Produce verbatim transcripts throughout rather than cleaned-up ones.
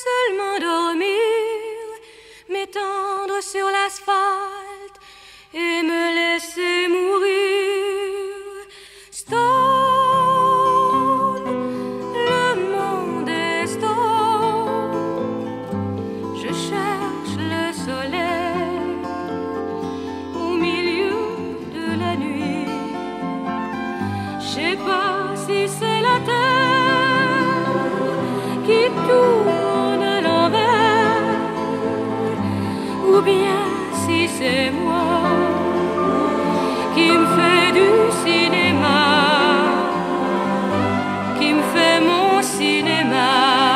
seulement dormir, m'étendre sur l'asphalte et me laisser mourir. Stone, le monde est stone. Je cherche le soleil au milieu de la nuit. Je sais pas si c'est la terre qui tourne à l'envers, ou bien si c'est moi qui me fait du cinéma, qui me fait mon cinéma.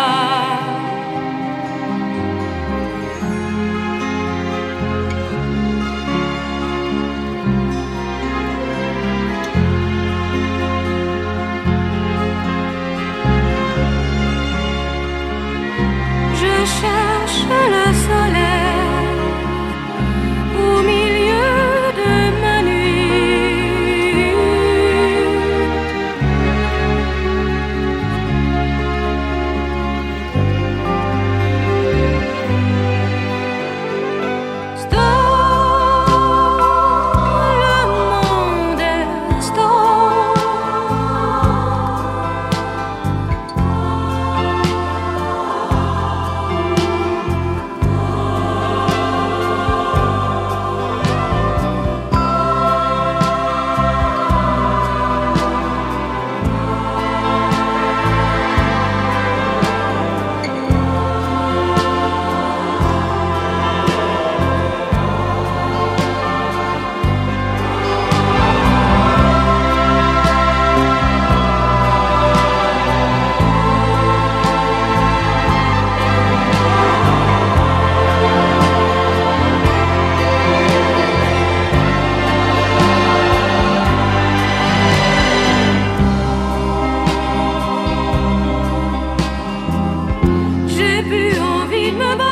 Je cherche le soleil au milieu de ma nuit. Stone, le monde est stone. J'ai plus envie de me battre.